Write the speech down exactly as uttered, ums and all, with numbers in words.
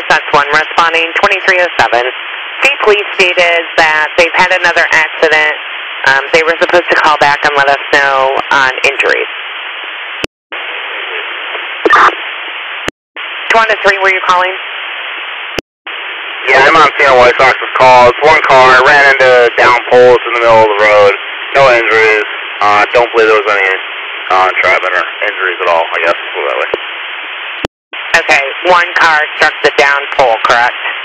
S S one responding twenty-three oh seven. State Police stated that they've had another accident. Um, they were supposed to call back and let us know on injuries. two one three, were you calling? Yeah, I'm on seeing White Sox's call. It's one car, ran into down poles in the middle of the road. No injuries. I uh, don't believe there was any uh, entrapment or injuries at all, I guess. Put it that way. Okay, one car struck the down pole, correct?